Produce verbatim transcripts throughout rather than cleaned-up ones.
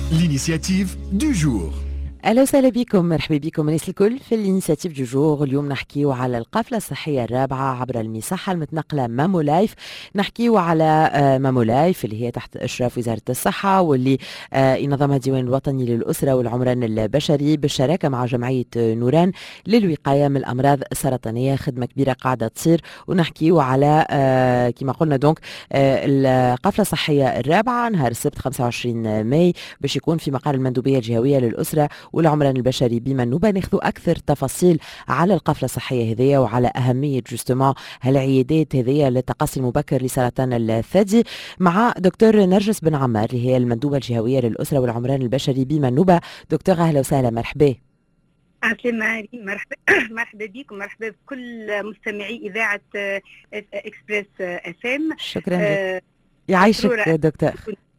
L'initiative du jour. اهلا وسهلا بكم، مرحبا بكم الناس الكل في الانيسياتيف دو جور. اليوم نحكيو على القافله الصحيه الرابعه عبر المصحه المتنقله مامو لايف. نحكيو على مامو لايف اللي هي تحت اشراف وزاره الصحه، واللي ينظمها الديوان الوطني للاسره والعمران البشري بالشراكه مع جمعيه نوران للوقايه من الامراض السرطانيه. خدمه كبيره قاعده تصير، ونحكيو على كما قلنا دونك القافله الصحيه الرابعه نهار السبت خمسة وعشرين ماي باش يكون في مقر المندوبيه الجهويه للاسره والعمران البشري بمنوبة. ناخذوا أكثر تفاصيل على القافلة الصحية هذية وعلى أهمية جوستومون هالعيادات هذية للتقصي المبكر لسرطان الثدي مع دكتور نرجس بن عمار اللي هي المندوبة الجهوية للأسرة والعمران البشري بمنوبة. دكتور أهلا وسهلا، مرحبا. عسلامة، مرحبا مرحبا بكم، مرحبا بكل مستمعي إذاعة إكسبريس اف ام. شكرا لك، يعيشك دكتور.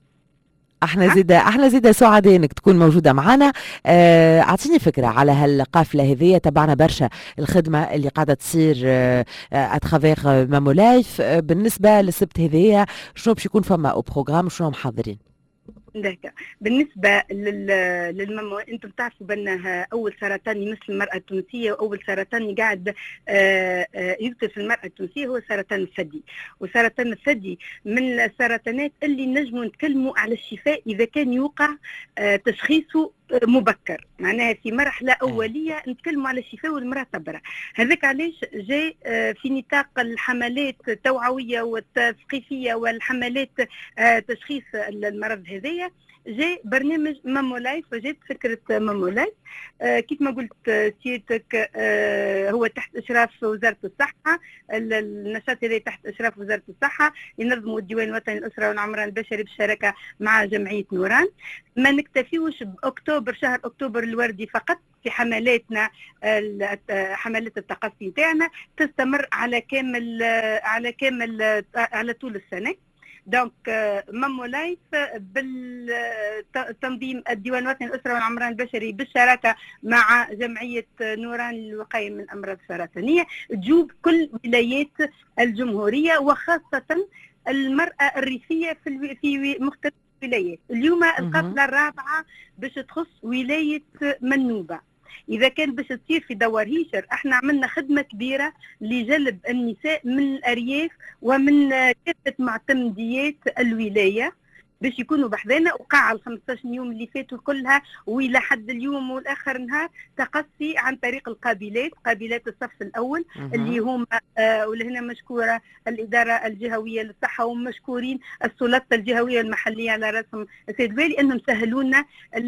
احنا ها؟ زيدا احنا زيدا سعداء انك تكون موجوده معنا. اه اعطيني فكره على هالقافله هذه. تبعنا برشا الخدمه اللي قاعده تصير اترافيغ مامو لايف. اه بالنسبه للسبت هذه شنو باش يكون فما او بروغرام، شنو محضرين؟ دكا. بالنسبة للمامو، انتم تعرفوا بأنها أول سرطان يمس المرأة التونسية، وأول سرطان قاعد يقتل في المرأة التونسية هو سرطان الثدي. وسرطان الثدي من السرطانات اللي نجموا نتكلموا على الشفاء إذا كان يوقع تشخيصه مبكر، معناها في مرحلة أولية نتكلموا على الشفاء والمرأة تبرع. هذاك علاش جاء في نطاق الحملات التوعوية والتثقيفية والحملات تشخيص المرض هذايا جاء برنامج مامو لايف، وجات فكرة مامو لايف. آه كيف ما قلت سيادتك، آه هو تحت إشراف وزارة الصحة. النشاط هذا تحت إشراف وزارة الصحة، ينظموا الديوان الوطني للأسرة والعمران البشري بالشراكة مع جمعية نوران. ما نكتفيوش بأكتوبر، شهر أكتوبر الوردي فقط في حملاتنا، حملات التقصي نتاعنا تستمر على كامل على كامل على طول السنة. دونك مامو لايف بالتنظيم الديوان الوطني للأسرة والعمران البشري بالشراكة مع جمعية نوران للوقاية من الأمراض السرطانية تجوب كل ولايات الجمهورية، وخاصة المرأة الريفية في في مختلف الولايات. اليوم القافلة الرابعة باش تخص ولاية منوبة. إذا كان باش تصير في دوار هيشر، احنا عملنا خدمة كبيرة لجلب النساء من الأرياف ومن كافة معتمديات الولاية باش يكونوا بحذانا. وقع ال خمسطاش يوم اللي فاتوا كلها والى حد اليوم والاخر نهار تقصي عن طريق القابلات، قابلات الصف الاول اللي هم آه ولهنا مشكوره الاداره الجهويه للصحه، ومشكورين السلطه الجهويه المحليه على راسهم السيد الوالي انهم سهلوا لنا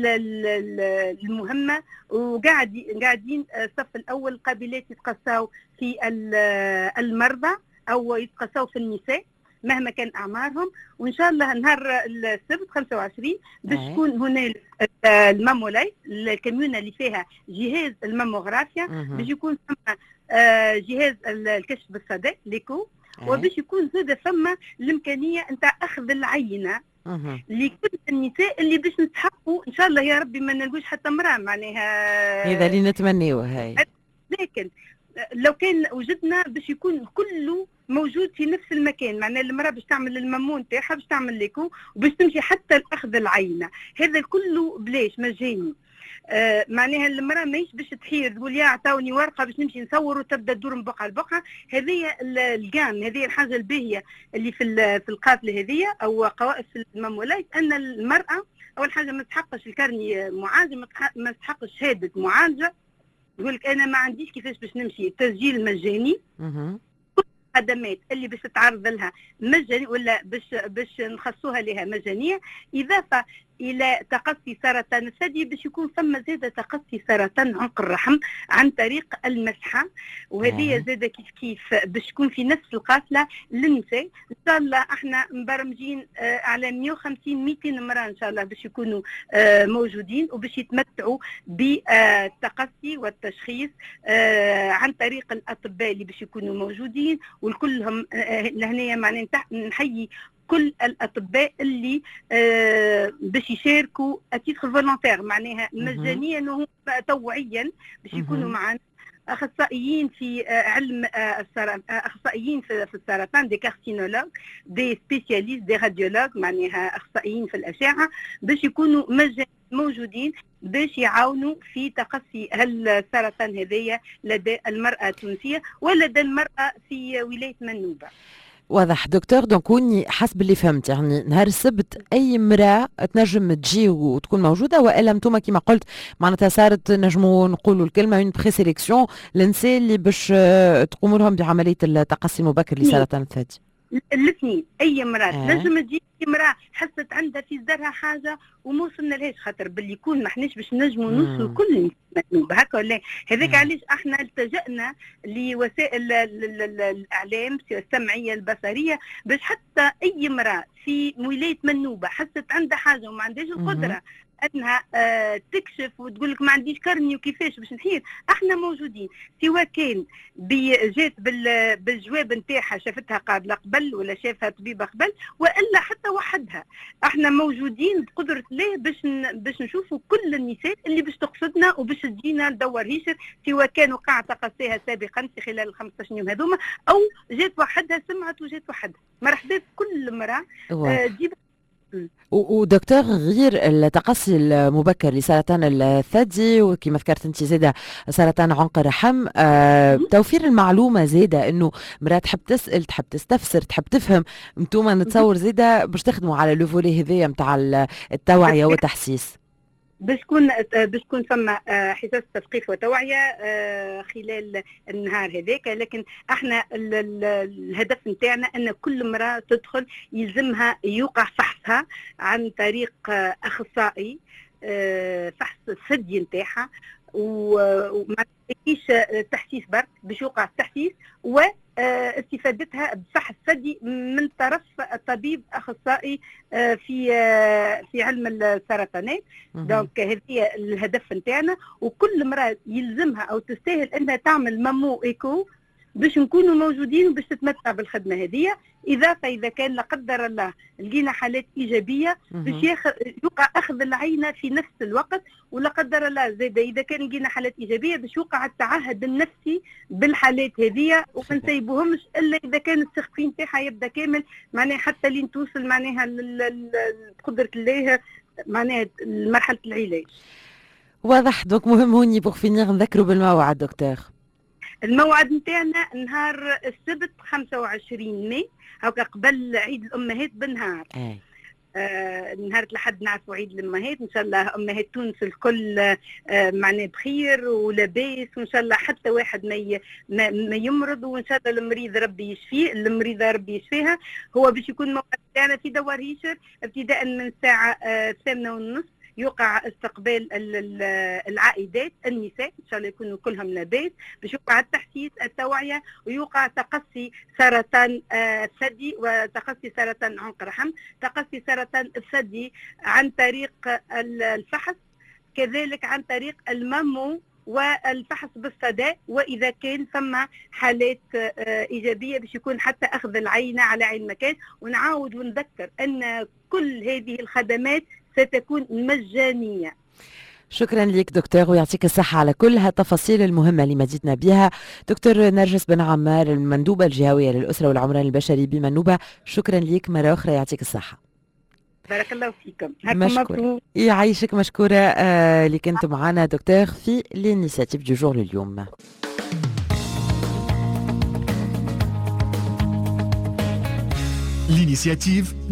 المهمه. وقاعد قاعدين الصف الاول القابلات يتقصاو في المرضى او يتقصاو في النساء مهما كان أعمارهم. وإن شاء الله نهار السبت خمسة وعشرين باش تكون هنا المامو لايف، الكميونة اللي فيها جهاز الماموغرافيا، باش يكون ثم جهاز الكشف بالصدى ليكو، وباش يكون زاد ثم الإمكانية نتاع أخذ العينة لكل النساء اللي باش نسحقوا إن شاء الله يا ربي ما نلقوش حتى امرأة. معناها هذا اللي نتمنيوه. هاي لكن لو كان وجدنا باش يكون كله موجود في نفس المكان، معناه المرأة باش تعمل المامون تاعها باش تعمل ليكو وباش تمشي حتى لأخذ العينة. هذا كله بلاش مجاني. آه معناها المرأة ماهيش باش تحير تقول يا عطاوني ورقة باش نمشي نصور وتبدا تدور من بقعة لبقعة. هذه الجام، هذه الحاجة الباهية اللي في في القافلة هذه أو قوائف المامو لايف، أن المرأة أول حاجة ما تحقش الكارني معالجة، ما تحقش شهادة معالجة. يقول لك أنا ما عنديش كيفاش باش نمشي، تسجيل مجاني. الخدمات اللي باش تتعرض لها مجاني ولا باش باش نخصوها لها مجانيه، اضافه الى تقصي سرطان الثدي باش يكون ثم زاده تقصي سرطان عنق الرحم عن طريق المسحه. وهذه زاده كيف كيف باش تكون في نفس القافله للنساء. ان شاء الله احنا مبرمجين على مئة وخمسين مئتين امراه ان شاء الله باش يكونوا موجودين وباش يتمتعوا بالتقصي والتشخيص عن طريق الاطباء اللي باش يكونوا موجودين. والكلهم لهنا معناه نحيي كل الاطباء اللي آه باش يشاركوا اتيتر فولونتير، معناها مجانيا وهم توعيا باش يكونوا معنا. اخصائيين في علم السرطان، اخصائيين في السرطان، دي كارسينولوج، دي سبيسياليست، دي راديولوج، معناها اخصائيين في الاشعه، باش يكونوا مجانيا موجودين باش يعاونوا في تقصي السرطان هذايا لدى المراه التونسيه ولدى المراه في ولايه منوبه. واضح دكتور. دونك كوني حسب اللي فهمت يعني نهار السبت اي امراه تنجم تجي وتكون موجوده، والا انتم كما قلت معناتها صارت نجموا نقولوا الكلمه اون بري سيليكسيون للنساء اللي باش تقوموا لهم بعمليه التقصي المبكر لسرطان الثدي؟ الاثنين، اي امراه آه. تنجم تجي، امراه حست عندها في صدرها حاجه وما وصلنا لهاش، خاطر باللي يكون ما احناش باش نجموا نوصلوا كل منوب هكا ولا هذاك، علاش احنا التجأنا لوسائل الاعلام السمعيه البصريه باش حتى اي امراه في ولايه منوبه حست عندها حاجه وما عندهاش القدره انها آه تكشف وتقول لك ما عنديش كرني وكيفاش باش نحيد، احنا موجودين، سواء كان جات بالجواب نتاعها شافتها قابله قبل ولا شافها طبيبه قبل والا حتى وحدها، احنا موجودين بقدره الله باش باش نشوفوا كل النساء اللي باش تقصدنا وباش تجينا ندور هيشر، سواء كانوا قاع تقصيها سابقا في خلال ال خمسطاش يوم هذوما او جات وحدها سمعت وجات وحدها، مرحبا بكل امراه آه جيب. ودكتور غير التقصي المبكر لسرطان الثدي وكما ذكرت انت زاده سرطان عنق الرحم، آه توفير المعلومه زاده انه مراه تحب تسال تحب تستفسر تحب تفهم، انتم نتصور زاده باش تخدموا على لو فولي هذايا نتاع التوعيه والتحسيس، باش تكون باش تكون فما حصص تثقيف وتوعيه خلال النهار هذاك، لكن احنا الهدف نتاعنا ان كل امراه تدخل يلزمها يوقع فحصها عن طريق اخصائي، فحص الثدي نتاعها وما تكيش تحسيس برك باش يوقع التحسيس و استفادتها بفحص ثدي من طرف الطبيب اخصائي في في علم السرطانات. دونك هذه الهدف نتاعنا، وكل امراه يلزمها او تستاهل انها تعمل مامو ايكو باش نكونوا موجودين وباش تتمتع بالخدمه هذه. اضافه اذا كان لا قدر الله لقينا حالات ايجابيه باش يوقع اخذ العينه في نفس الوقت، ولا قدر الله زاد اذا كان لقينا حالات ايجابيه باش يوقع التعهد النفسي بالحالات هذه وما نسيبوهمش الا اذا كان التخفين نتاعها يبدا كامل، معناها حتى لين توصل معناها بقدره الله معناها لمرحله العلاج. واضح. دونك مهم هوني بوغ فينيغ نذكروا بالموعد دكتور. الموعد نتاعنا نهار السبت خمسة وعشرين ماي هكا قبل عيد الامهات بنهار. أي. آه نهار الأحد نعرفوا عيد الامهات، ان شاء الله امهات تونس الكل آه معناه بخير ولاباس، وان شاء الله حتى واحد ما ما, ما يمرض، وان شاء الله المريض ربي يشفيه، المريضه ربي يشفيها. هو باش يكون موعد تاعنا في دوار هيشر ابتداء من الساعه الثامنه آه ونصف، يوقع استقبال العائدات النساء ان شاء الله يكونوا كلهم لاباس، باش يوقع التحسيس التوعيه، ويوقع تقصي سرطان الثدي وتقصي سرطان عنق الرحم. تقصي سرطان الثدي عن طريق الفحص، كذلك عن طريق المامو والفحص بالصدى، واذا كان ثم حالات ايجابيه باش يكون حتى اخذ العينه على عين مكان. ونعاود ونذكر ان كل هذه الخدمات ستكون مجانية. شكرا لك دكتور ويعطيك الصحة على كل هالتفاصيل المهمة اللي مديتنا بها. دكتور نرجس بن عمار المندوبة الجهوية للأسرة والعمران البشري بمنوبة، شكرا لك مرة أخرى يعطيك الصحة. بارك الله فيكم. مشكورة يعيشك. مشكورة آه اللي كنتوا معنا دكتور في الانيسياتيف دو جور لليوم. L'initiative